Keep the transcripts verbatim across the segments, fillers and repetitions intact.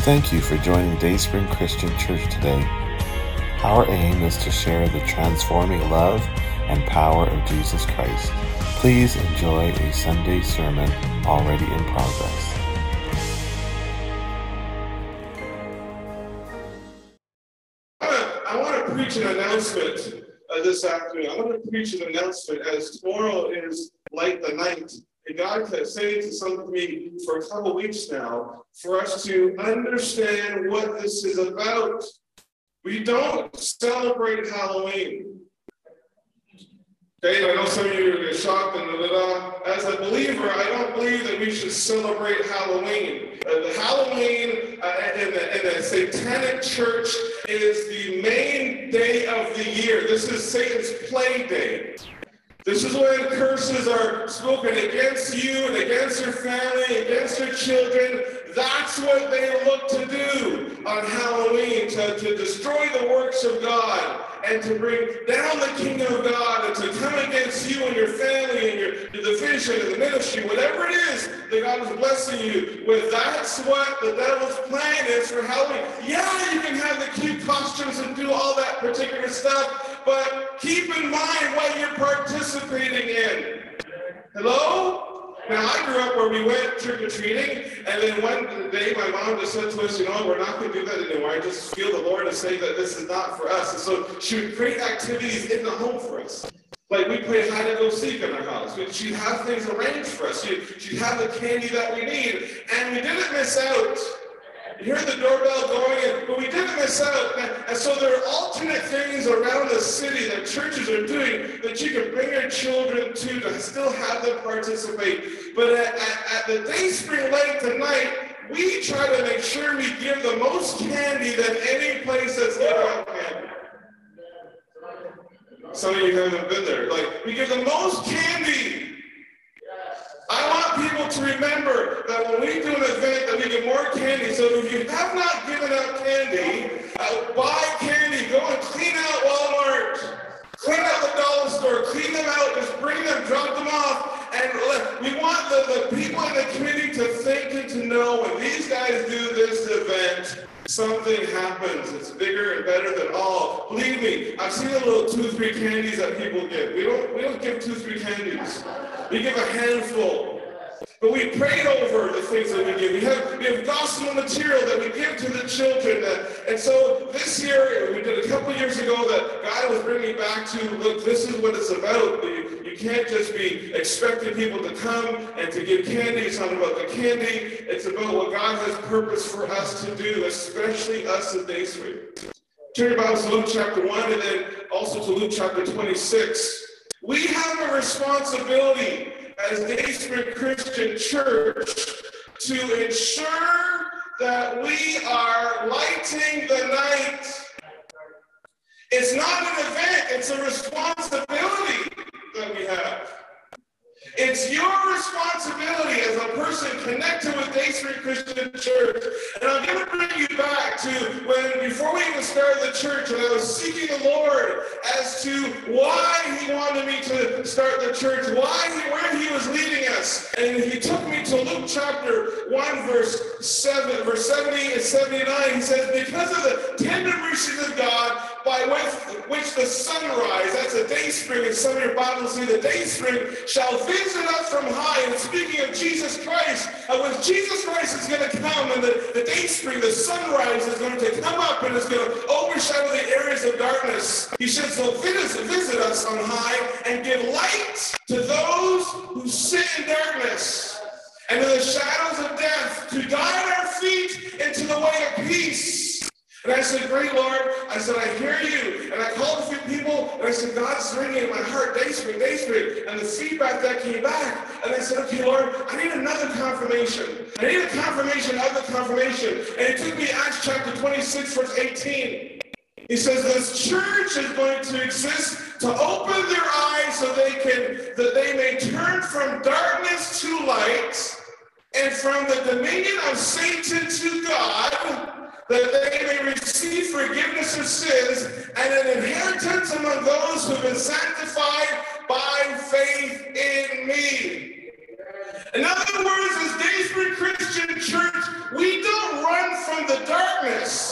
Thank you for joining Dayspring Christian Church today. Our aim is to share the transforming love and power of Jesus Christ. Please enjoy a Sunday sermon already in progress. I want to preach an announcement uh, this afternoon. I want to preach an announcement as tomorrow is like the night. And God has saying to some of me for a couple weeks now for us to understand what this is about. We don't celebrate Halloween. Okay, I know some of you are get shocked and blah, blah, blah. As a believer, I don't believe that we should celebrate Halloween. Uh, the Halloween uh, in, the, in the Satanic Church is the main day of the year. This is Satan's play day. This is when curses are spoken against you and against your family, against your children. That's what they look to do on Halloween, to, to destroy the works of God and to bring down the kingdom of God and to come against you and your family and your, your division and the ministry, whatever it is that God is blessing you with. That's what the devil's plan is for Halloween. Yeah, you can have the cute costumes and do all that particular stuff, but keep in mind what you're participating in. Hello? Now, I grew up where we went trick-or-treating, and then one day my mom just said to us, you know, we're not going to do that anymore. I just feel the Lord is saying that this is not for us. And so she would create activities in the home for us. Like we played hide and go seek in our house. She'd have things arranged for us. She'd, she'd have the candy that we need, and we didn't miss out. You hear the doorbell going, and, but we didn't miss out. And, and so there are alternate things around the city that churches are doing that you can bring your children to to still have them participate. But at, at, at the Dayspring Lake tonight, we try to make sure we give the most candy than any place that's giving out candy. Some of you haven't been there. Like, we give the most candy. I want people to remember that when we do an event that we get more candy. So if you have not given out candy, uh, buy candy. Go and clean out Walmart. Clean out the dollar store. Clean them out. Just bring them, drop them off. And let, we want the, the people in the community to think and to know when these guys do this event, something happens. It's bigger and better than all. Believe me, I've seen the little two, three candies that people give. We don't, we don't give two, three candies. We give a handful. But we prayed over the things that we give. We have, we have gospel material that we give to the children. That, and so this year, we did a couple years ago that God was bringing me back to, look, this is what it's about. You, you can't just be expecting people to come and to give candy. It's not about the candy. It's about what God has purpose for us to do, especially us at Dayspring. Turn your Bibles to Luke chapter one and then also to Luke chapter twenty-six. We have a responsibility as Dayspring Christian Church to ensure that we are lighting the night. It's not an event, it's a responsibility that we have. It's your responsibility as a person connected with Dayspring Christian Church. And I'm going to bring you back to when, before we even started the church, and I was seeking the Lord as to why he wanted me to start the church, why he, where he was leading us. And he took me to Luke chapter one, verse seven, verse seventy and seventy-nine. He says, because of the tender mercies of God, by which, which the sunrise, that's a Dayspring, and some of your Bibles see the Dayspring, shall visit us from high. And speaking of Jesus Christ, uh, when Jesus Christ is going to come, and the, the Dayspring, the sunrise is going to come up and it's going to overshadow the areas of darkness. He says, so visit, visit us on high and give light to those who sit in darkness and in the shadows of death, to guide our feet into the way of peace. And I said, great Lord, I said, I hear you. And I called a few people, and I said, God's ringing in my heart, Dayspring, Dayspring. And the feedback that came back, and I said, okay, Lord, I need another confirmation. I need a confirmation of the confirmation. And it took me Acts chapter twenty-six, verse eighteen. He says, this church is going to exist to open their eyes so they can, that they may turn from darkness to light and from the dominion of Satan to God, that they may receive forgiveness of sins and an inheritance among those who have been sanctified by faith in me. In other words, as Dayspring Christian Church, we don't run from the darkness.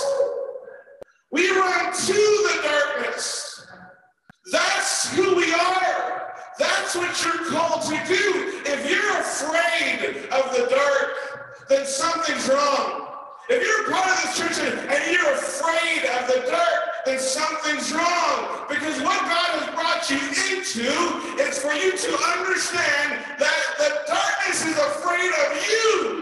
We run to the darkness. That's who we are. That's what you're called to do. If you're afraid of the dark, then something's wrong. If you're part of this church and, and you're afraid of the dark, then something's wrong. Because what God has brought you into is for you to understand that the darkness is afraid of you.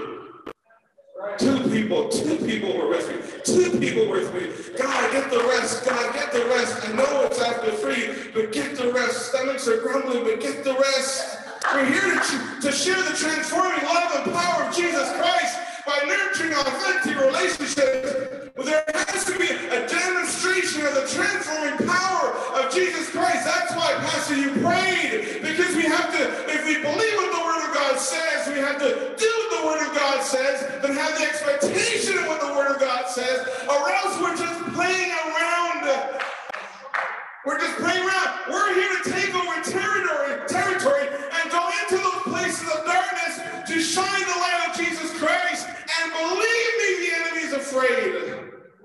Two people, two people were with me. Two people were with me. God, get the rest. God, get the rest. I know it's after three, but get the rest. Stomachs are grumbling, but get the rest. We're here to, to share the transforming love and power of Jesus Christ by nurturing authentic relationships. But there has to be a demonstration of the transforming power of Jesus Christ. That's why, Pastor, you prayed. Because we have to, if we believe what the Word of God says, we have to do what the Word of God says, then have the expectation of what the Word of God says, or else we're just playing around. We're just playing around. We're here to take over territory, territory and go into those places of darkness to shine the light of Jesus Christ. And believe me, the enemy's afraid.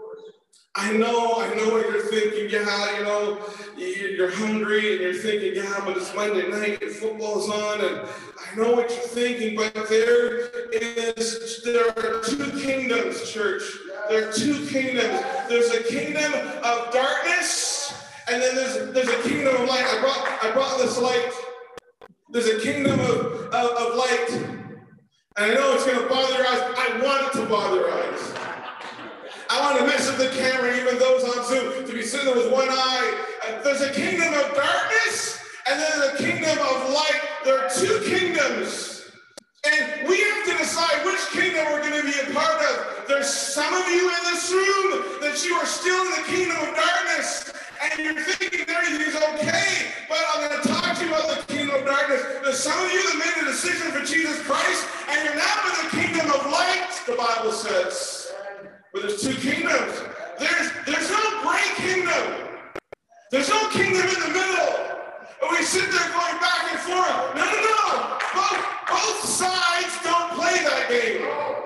I know, I know what you're thinking. Yeah, you know, you're hungry and you're thinking, yeah, but it's Monday night and football's on. And I know what you're thinking, but there is, there are two kingdoms, church. There are two kingdoms. There's a kingdom of darkness, and then there's there's a kingdom of light. I brought I brought this light. There's a kingdom of, of, of light. And I know it's going to bother your eyes. I want it to bother your eyes. I want to mess with the camera, even those on Zoom, to be sitting with one eye. Uh, there's a kingdom of darkness, and then there's a kingdom of light. There are two kingdoms. And we have to decide which kingdom we're going to be a part of. There's some of you in this room that you are still in the kingdom of darkness, and you're thinking everything's okay, but I'm going to talk to you about the kingdom of darkness. There's some of you that made a decision for Jesus Christ, and you're now in the kingdom of light, the Bible says. But there's two kingdoms. There's, there's no gray kingdom. There's no kingdom in the middle. And we sit there going back and forth. No, no, no. Both, both sides don't play that game.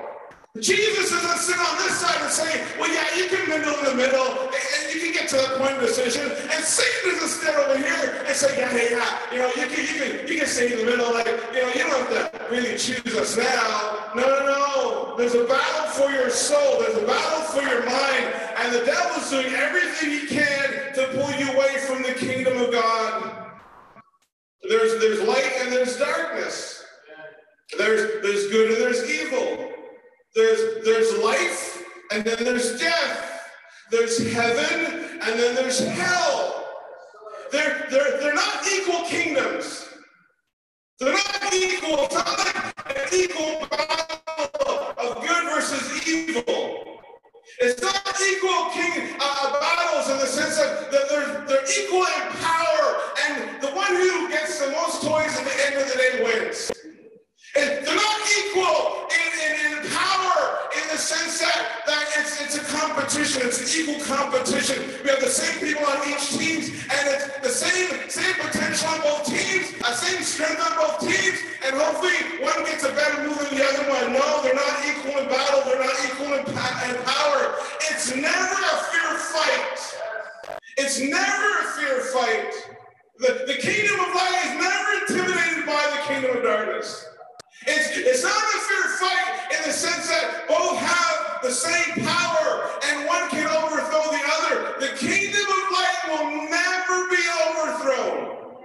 Jesus doesn't sit on this side and say, well, yeah, you can mingle in the middle, and you can get to that point of decision. And Satan doesn't sit over here and say, yeah, hey, yeah, you know, you can, you can, you can stay in the middle, like, you know, you don't have to really choose us now. No, no, no. There's a battle for your soul. There's a battle for your mind. And the devil's doing everything he can to pull you away from the kingdom of God. There's, there's light and there's darkness. There's, there's good and there's evil. There's, there's life, and then there's death. There's heaven, and then there's hell. They're, they're, they're not equal kingdoms. They're not equal. It's not like an equal battle of good versus evil. It's not equal king uh, battles in the sense that they're, they're equal in power, and the one who gets the most toys at the end of the day wins. And they're not equal in, in, in power in the sense that, that it's, it's a competition. It's an equal competition. We have the same people on each team, and it's the same, same potential on both teams, the same strength on both teams, and hopefully one gets a better move than the other one. No, they're not equal in battle. They're not equal in, pa- in power. It's never a fair fight. It's never a fair fight. The, the kingdom of light is never intimidated by the kingdom of darkness. It's, it's not a fair fight in the sense that both have the same power and one can overthrow the other. The kingdom of light will never be overthrown.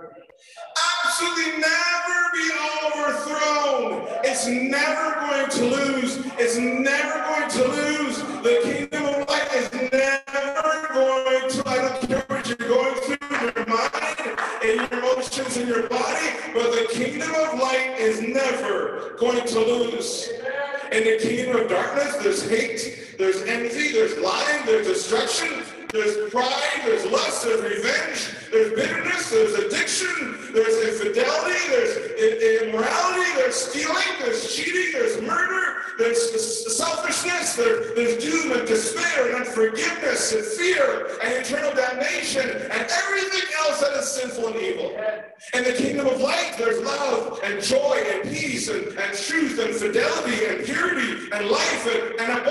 Absolutely never be overthrown. It's never going to lose. It's never going to lose. The kingdom of light is never going to, I don't care what you're going through in your mind, in your emotions, in your body, but the kingdom of light is never going to lose. In the kingdom of darkness, there's hate, there's envy, there's lying, there's destruction, there's pride, there's lust, there's revenge, there's bitterness, there's addiction, there's infidelity, there's immorality, there's stealing, there's cheating, there's murder, there's selfishness, there, there's doom and despair and unforgiveness and fear and eternal damnation and everything else that is sinful and evil. In the kingdom of light, there's love and joy and peace and, and truth and fidelity and purity and life and, and abundant life.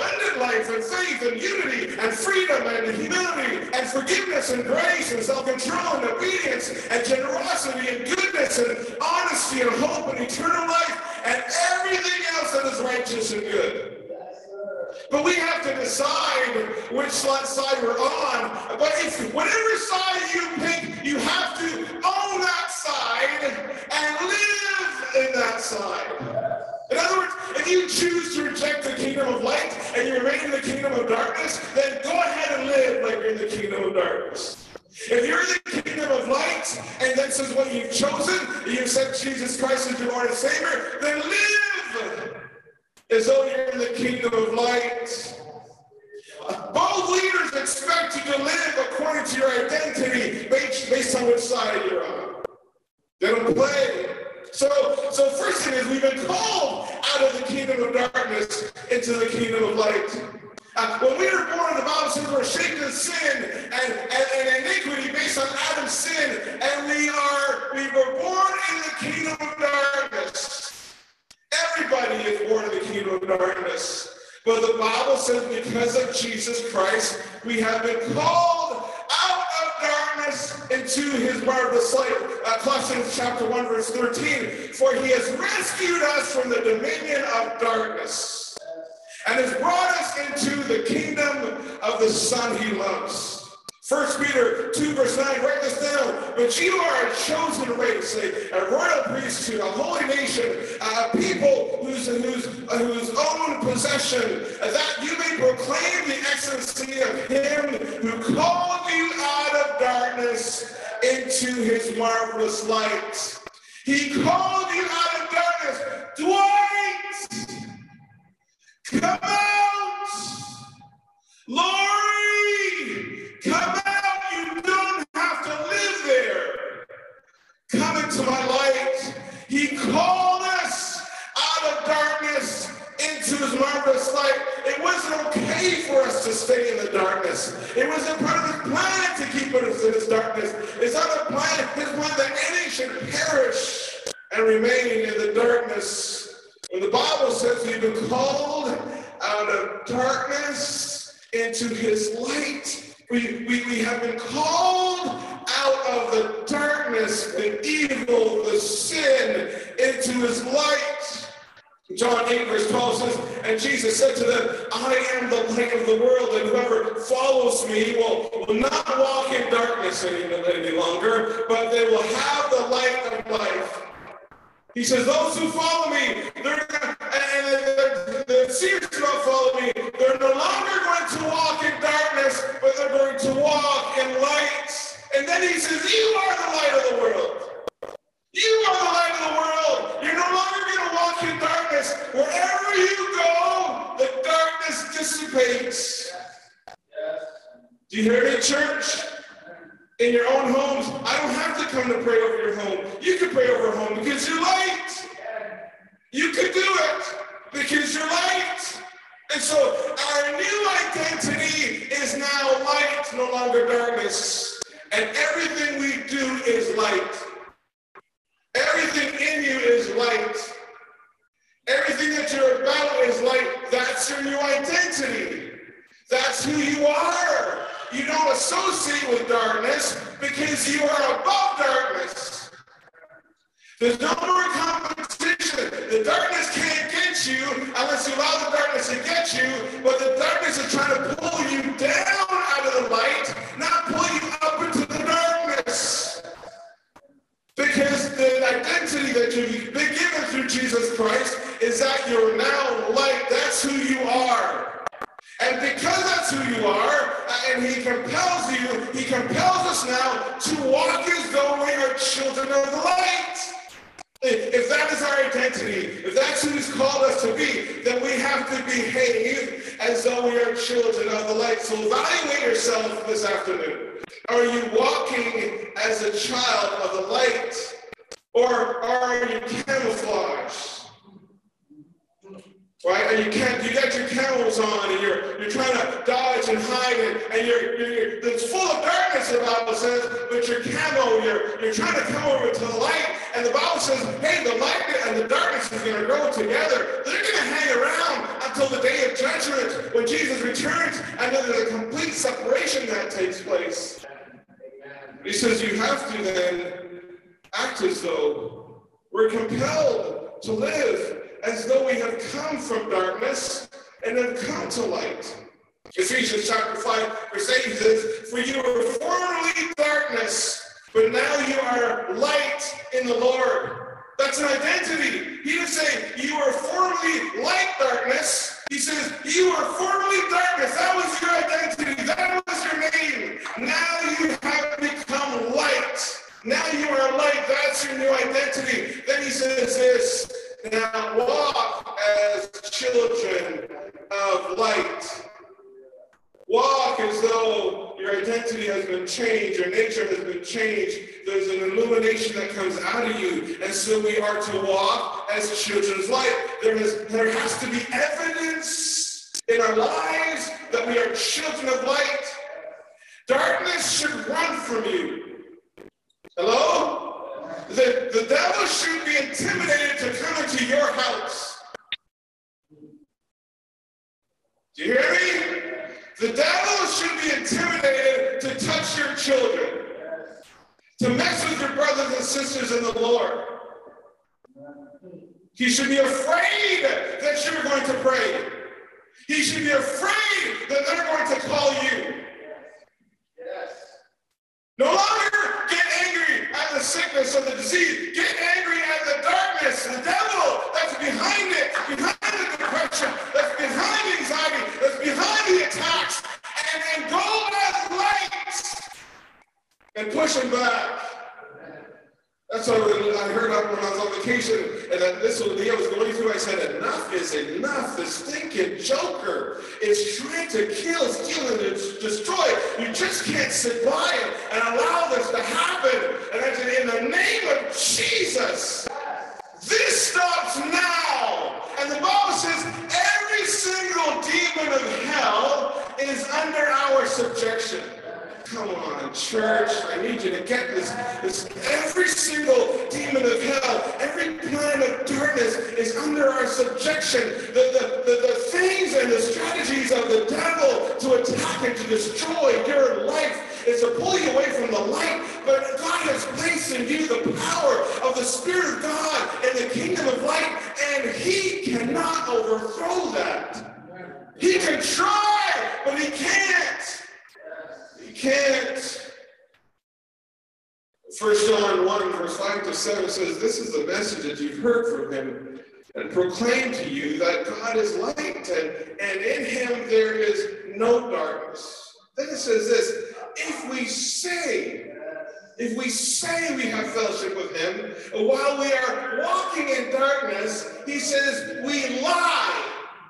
life and faith and unity and freedom and humility and forgiveness and grace and self-control and obedience and generosity and goodness and honesty and hope and eternal life and everything else that is righteous and good. But we have to decide which side we're on. But if whatever side you pick, you have to own that side and live in that side. In other words, if you choose to reject the kingdom of light and you remain in the kingdom of darkness, then go ahead and live like you're in the kingdom of darkness. If you're in the kingdom of light and this is what you've chosen, you accept Jesus Christ as your Lord and Savior, then live as though you're in the kingdom of light. Both leaders expect you to live according to your identity based, based on which side you're on. They don't play. So, so first thing is we've been called out of the kingdom of darkness into the kingdom of light. Uh, when we were born, the Bible says we're shaped in sin and, and, and iniquity based on Adam's sin, and we are we were born in the kingdom of darkness. Everybody is born in the kingdom of darkness. But the Bible says because of Jesus Christ, we have been called out of darkness into his marvelous light. Uh, Colossians chapter one, verse thirteen. For he has rescued us from the dominion of darkness and has brought us into the kingdom of the Son he loves. First Peter two, verse nine, write this down. But you are a chosen race, a, a royal priesthood, a holy nation, a people whose, whose, uh, whose own possession, uh, that you may proclaim the excellency of him who called you out of darkness into his marvelous light. He called you out of darkness. Dwight, come out. Lori, come out. You don't have to live there. Come into my light. He called us out of darkness into his marvelous light. It wasn't okay for us to stay in the darkness. It wasn't part of his plan to keep us in this darkness. It's not a plan, his plan that any should perish and remain in the darkness. When the Bible says we've been called out of darkness into his light, we, we, we have been called out of the darkness, the evil, the sin, into his light. John eight, verse twelve says, and Jesus said to them, I am the light of the world, and whoever follows me will, will not walk in darkness any, any longer, but they will have the light of life. He says, those who follow me, they're, and they're, they're serious about following me, they're no longer going to walk in darkness, but they're going to walk in light. And then he says, you are the light of the world. You are the light of the world. You're no longer going to walk in darkness. Wherever you go, the darkness dissipates. Do you hear me, church? In your own homes, I don't have to come to pray over your home. You can pray over home because you're light. You can do it because you're light. And so our new identity is now light, no longer darkness. And everything we do is light. Everything in you is light. Everything that you're about is light. That's your new identity. That's who you are. You don't associate with darkness because you are above darkness. There's no more competition. The darkness can't get you unless you allow the darkness to get you, but the darkness is trying to pull you down out of the light, not pull you up into the darkness. Because the identity that you've been given through Jesus Christ is that you're now light. That's who you are. And because that's who you are, and he compels you, he compels us now to walk as though we are children of the light. If that is our identity, if that's who he's called us to be, then we have to behave as though we are children of the light. So evaluate yourself this afternoon. Are you walking as a child of the light, or are you camouflaged? Right? And you can't, you got your camos on and you're you're trying to dodge and hide it, and you're, you're, you're it's full of darkness, the Bible says, but your camo, you're you're trying to come over to the light, and the Bible says, hey, the light and the darkness is gonna grow together. They're gonna hang around until the day of judgment. judgment when Jesus returns, and then there's a complete separation that takes place. He says you have to then act as though we're compelled to live as though we have come from darkness and have come to light. Ephesians chapter five, verse eight says, for you were formerly darkness, but now you are light in the Lord. That's an identity. He didn't say you were formerly like darkness. He says you were formerly darkness. That was your identity. That was your name. Now you have become light. Now you are light. That's your new identity. Then he says this, now walk as children of light. Walk as though your identity has been changed, your nature has been changed. There's an illumination that comes out of you. And so we are to walk as children's light. There is, there has to be evidence in our lives that we are children of light. Darkness should run from you. Hello? The, the devil should be intimidated to come into your house. Do you hear me? The devil should be intimidated to touch your children, to mess with your brothers and sisters in the Lord. He should be afraid that you're going to pray. He should be afraid that they're going to call you. No longer get angry at the sickness or the disease. Get angry at the darkness, the devil that's behind it, behind the depression, that's behind the anxiety, that's behind the attacks, and then go as light and push him back. That's what I heard up when I was on vacation, and this was the day I was going through. I said, enough is enough. The stinking joker is trying to kill, steal, and destroy. You just can't sit by and allow this to happen. And I said, in the name of Jesus, this stops now. And the Bible says every single demon of hell is under our subjection. Come on, church. I need you to get this. this. Every single demon of hell, every plan of darkness is under our subjection. The, the, the, the things and the strategies of the devil to attack and to destroy your life is to pull you away from the light. But God has placed in you the power of the Spirit of God in the kingdom of light, and he cannot overthrow that. He can try, but he can't. He can't. First John one, verse five to seven says, this is the message that you've heard from him and proclaimed to you, that God is light, and, and in him there is no darkness. Then it says this, if we say, if we say we have fellowship with him, while we are walking in darkness, he says we lie.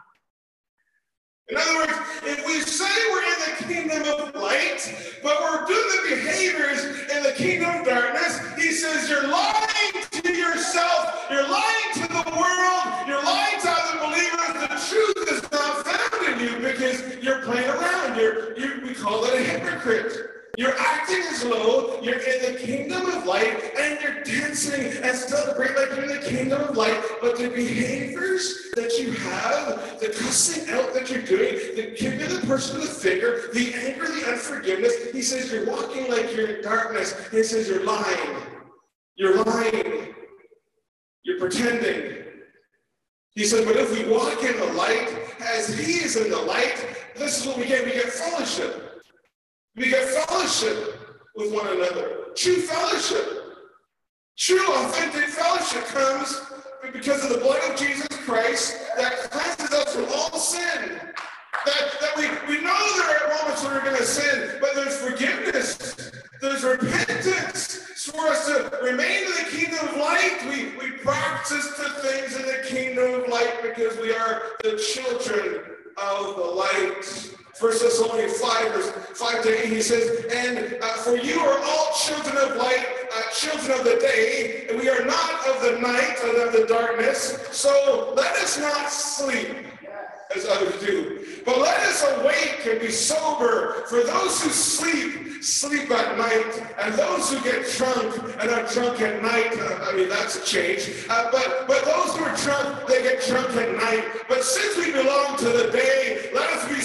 In other words, if we say we're in the kingdom of light, but we're doing the behaviors in the kingdom of darkness, he says you're lying to yourself, you're lying to the world, you're lying to other believers. The truth is not found in you because you're playing around. You're, you, we call it a hypocrite. You're acting as though you're in the kingdom of light, and you're dancing and celebrating like you're in the kingdom of light, but the behaviors that you have, the cussing out that you're doing, the giving the person the finger, the anger, the unforgiveness, he says you're walking like you're in darkness. He says you're lying. You're lying. You're pretending. He said, but if we walk in the light as he is in the light, this is what we get. We get fellowship. We get fellowship with one another. True fellowship. True, authentic fellowship comes because of the blood of Jesus Christ that cleanses us from all sin. That, that we, we know there are moments when we're going to sin, but there's forgiveness. There's repentance. For us to remain in the kingdom of light, we, we practice the things in the kingdom of light because we are the children of the light. First Thessalonians five, verse five to eight, he says, and uh, for you are all children of light, uh, children of the day, and we are not of the night and of the darkness. So let us not sleep as others do, but let us awake and be sober. For those who sleep, sleep at night, and those who get drunk and are drunk at night, uh, I mean, that's a change, uh, but, but those who are drunk, they get drunk at night. But since we belong to the day,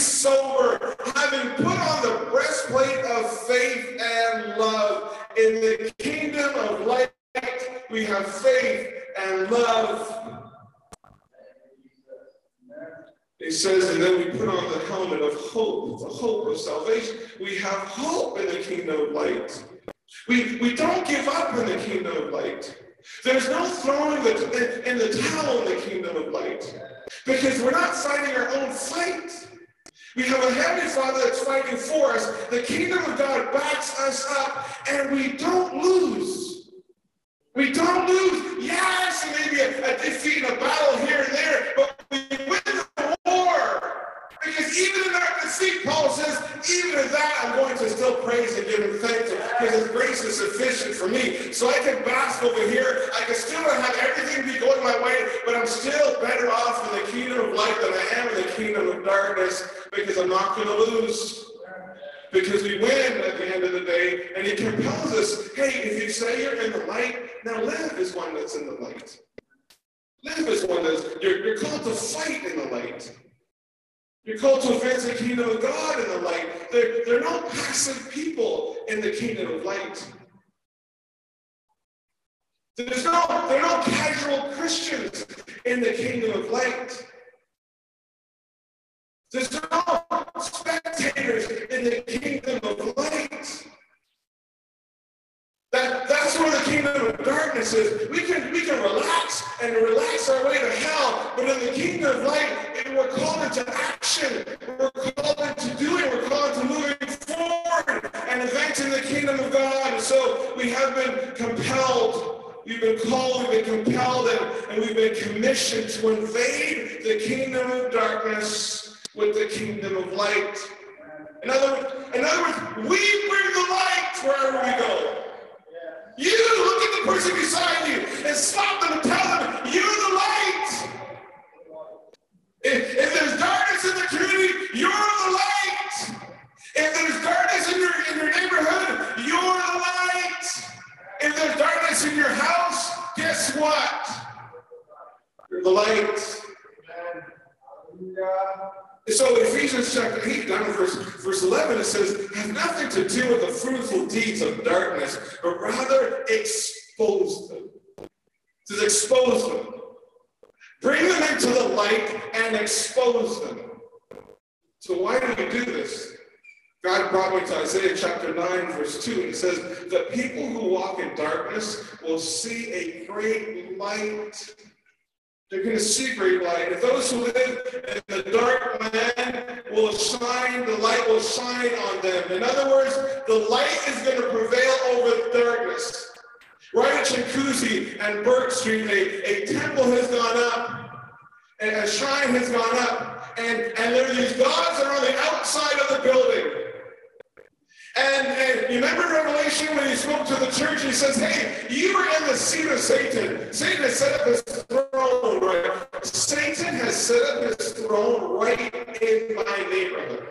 sober, having put on the breastplate of faith and love. In the kingdom of light, we have faith and love. He says, and then we put on the helmet of hope, the hope of salvation. We have hope in the kingdom of light. We, we don't give up in the kingdom of light. There's no throwing the, in the towel in the kingdom of light, because we're not fighting our own fight. We have a Heavenly Father that's fighting for us. The kingdom of God backs us up, and we don't lose. We don't lose. Yes, maybe a, a defeat in a battle here and there, but we win the war. Because even in our defeat, Paul says, even in that, I'm going to still praise and give him thanks, because his grace is sufficient for me. So I can bask over here. I can still have everything be going my way, but I'm still better off in the kingdom of light than I am in the kingdom of darkness, because I'm not going to lose. Because we win at the end of the day, and he compels us, hey, if you say you're in the light, now live as one that's in the light. Live as one that's, you're, you're called to fight in the light. You're called to advance the kingdom of God in the light. There, there are no passive people in the kingdom of light. There's no, there are no casual Christians in the kingdom of light. There's no spectators in the kingdom of light. That, that's where the kingdom of darkness is. We can, we can relax and relax our way to hell, but in the kingdom of light, we're called into action. We're called into doing. We're called into moving forward and advancing the kingdom of God. And so we have been compelled. We've been called, we've been compelled, and, and we've been commissioned to invade the kingdom of darkness with the kingdom of light. In other words, in other words, we bring the light wherever we go. You look at the person beside you and stop them and tell them, you're the light. If, if there's darkness in the community, you're the light. If there's darkness in your, in your neighborhood, you're the light. If there's darkness in your house, guess what? You're the light. So Ephesians chapter eight, down in verse, verse eleven, it says, have nothing to do with the fruitful deeds of darkness, but rather expose them. It says expose them. Bring them into the light and expose them. So why do we do this? God brought me to Isaiah chapter nine, verse two, and it says, the people who walk in darkness will see a great light. They're going to see great light. And those who live in the dark land will shine, the light will shine on them. In other words, the light is going to prevail over the darkness. Right at Chinguacousy and Burke Street, a, a temple has gone up, and a shrine has gone up, and, and there are these gods that are on the outside of the building. And, and you remember Revelation when he spoke to the church, he says, hey, you are in the seat of Satan. Satan has set up his throne, right? Satan has set up his throne right in my neighborhood.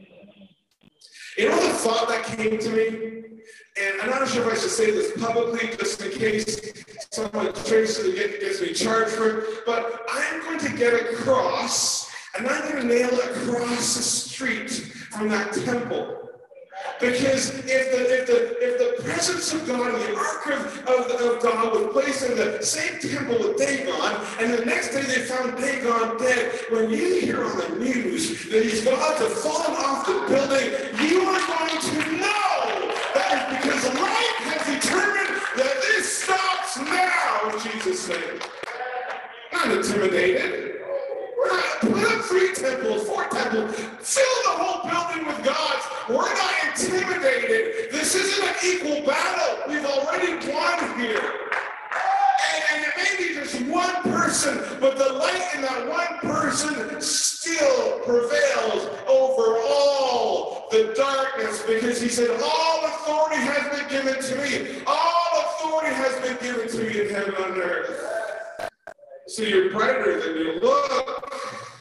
You know the thought that came to me? And I'm not sure if I should say this publicly, just in case someone traces it gets me charged for it, but I'm going to get a cross, and I'm going to nail it across the street from that temple. Because if the if the if the presence of God, the ark of, of, of God was placed in the same temple with Dagon, and the next day they found Dagon dead, when you hear on the news that these gods have fallen off the building, you are going to know that is because the light has determined that this stops now, in Jesus' name. I'm not intimidated. We're not, put up three temples, four temples, fill the whole building with gods. We're not intimidated. This isn't an equal battle. We've already won here. And, and it may be just one person, but the light in that one person still prevails over all the darkness, because he said, all authority has been given to me. All authority has been given to me in heaven and earth. So you're brighter than you look.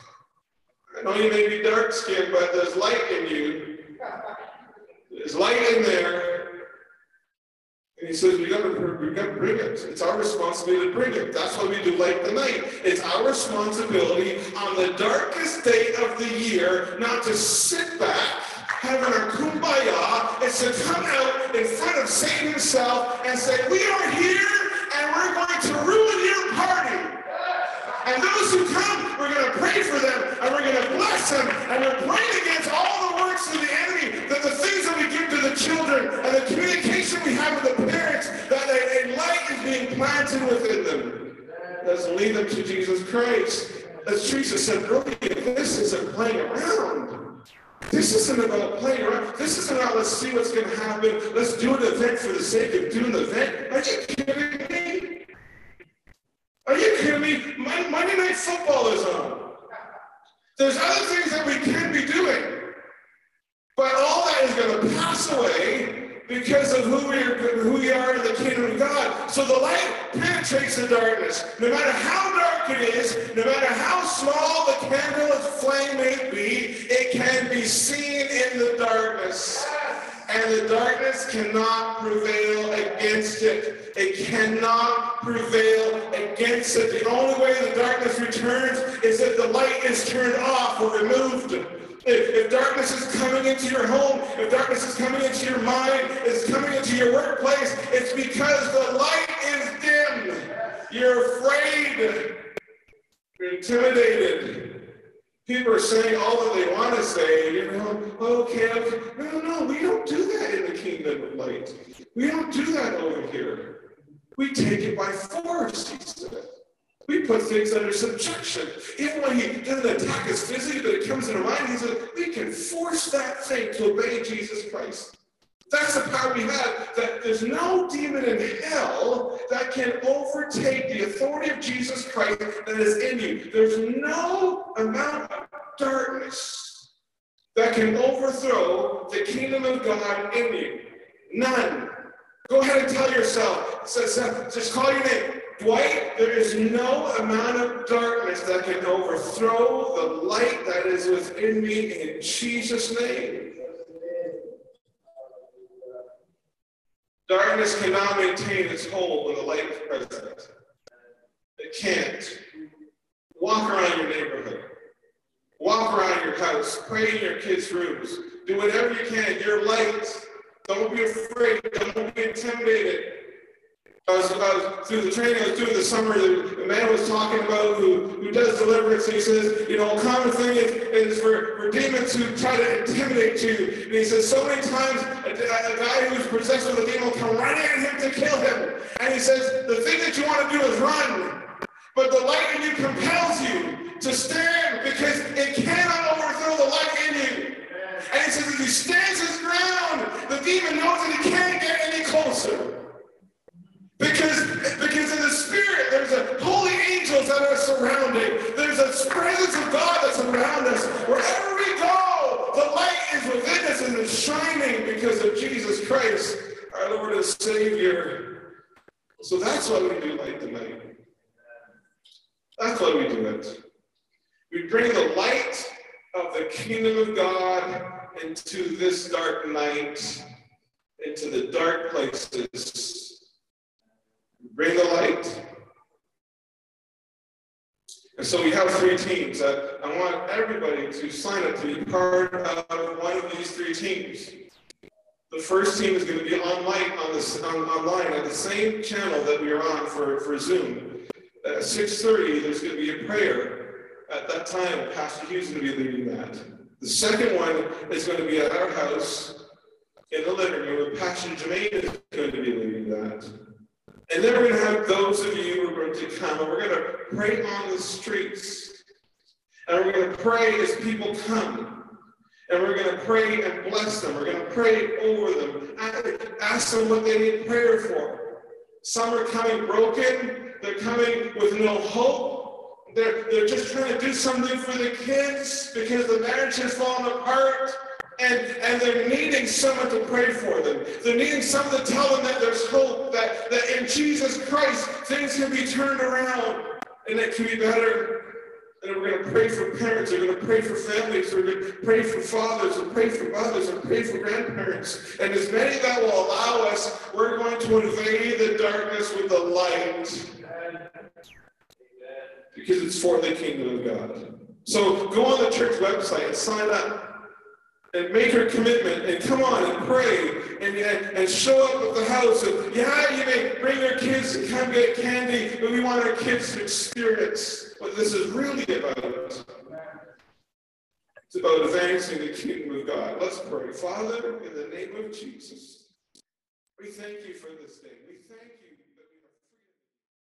I know you may be dark-skinned, but there's light in you. There's light in there. And he says, we got to we got to bring it. It's our responsibility to bring it. That's why we do Light the Night. It's our responsibility on the darkest day of the year not to sit back having our kumbaya. It's to come out in front of Satan himself and say, we are here and we're going to ruin your party. And those who come, we're going to pray for them, and we're going to bless them, and we're praying against all the works of the enemy, that the things that we give to the children, and the communication we have with the parents, that a, a light is being planted within them. Let's lead them to Jesus Christ. As Teresa said earlier, this isn't playing around. This isn't about playing around. This isn't about let's see what's going to happen. Let's do an event for the sake of doing the event. Are you kidding me? Are you kidding me? Monday Night Football is on. There's other things that we can be doing. But all that is going to pass away because of who we are, who we are in the kingdom of God. So the light penetrates the darkness. No matter how dark it is, no matter how small the candle's flame may be, it can be seen in the darkness. And the darkness cannot prevail against it. It cannot prevail against it. The only way the darkness returns is if the light is turned off or removed. If, if darkness is coming into your home, if darkness is coming into your mind, is coming into your workplace, it's because the light is dim. You're afraid. You're intimidated. People are saying all that they want to say, you know, okay, okay. No, no, we don't do that in the kingdom of light. We don't do that over here. We take it by force, he said. We put things under subjection. Even when he doesn't attack us physically, but it comes in our mind, he said, we can force that thing to obey Jesus Christ. That's the power we have, that there's no demon in hell that can overtake the authority of Jesus Christ that is in you. There's no amount of darkness that can overthrow the kingdom of God in you. None. Go ahead and tell yourself, just call your name. Dwight, there is no amount of darkness that can overthrow the light that is within me in Jesus' name. Darkness cannot maintain its hold when the light is present. It can't. Walk around your neighborhood. Walk around your house. Pray in your kids' rooms. Do whatever you can. You're light. Don't be afraid. Don't be intimidated. I was, I was through the training I was doing this summer, the, the man was talking about who, who does deliverance. And he says, you know, a common thing is, is for, for demons who try to intimidate you. And he says, so many times a, a guy who's possessed with a demon will come running at him to kill him. And he says, the thing that you want to do is run. But the light in you compels you to stand because it cannot overthrow the light in you. And he says, if he stands his ground, the demon knows that he can't get any closer. Because, because in the spirit, there's a holy angels that are surrounding. There's a presence of God that's around us. Wherever we go, the light is within us and it's shining because of Jesus Christ, our Lord and Savior. So that's why we do Light the Night. That's why we do it. We bring the light of the kingdom of God into this dark night, into the dark places. Bring the light. And so we have three teams. Uh, I want everybody to sign up to be part of one of these three teams. The first team is going to be online on this on, online at the same channel that we are on for, for Zoom. At six thirty, there's going to be a prayer. At that time, Pastor Hughes is going to be leading that. The second one is going to be at our house in the living room, and Pastor Jermaine is going to be leading that. And then we're going to have those of you who are going to come, and we're going to pray on the streets. And we're going to pray as people come. And we're going to pray and bless them. We're going to pray over them. Ask them what they need prayer for. Some are coming broken. They're coming with no hope. They're, they're just trying to do something for the kids because the marriage has fallen apart. And, and they're needing someone to pray for them. They're needing someone to tell them that there's hope, that, that in Jesus Christ, things can be turned around and it can be better. And we're going to pray for parents, we're going to pray for families, we're going to pray for fathers, and pray for mothers, and pray for grandparents. And as many that will allow us, we're going to invade the darkness with the light. Because it's for the kingdom of God. So go on the church website and sign up. And make your commitment, and come on and pray, and, and, and show up at the house. And yeah, you may bring your kids and come get candy, but we want our kids to experience what this is really about. It's about advancing the kingdom of God. Let's pray. Father, in the name of Jesus, we thank you for this day. We thank you.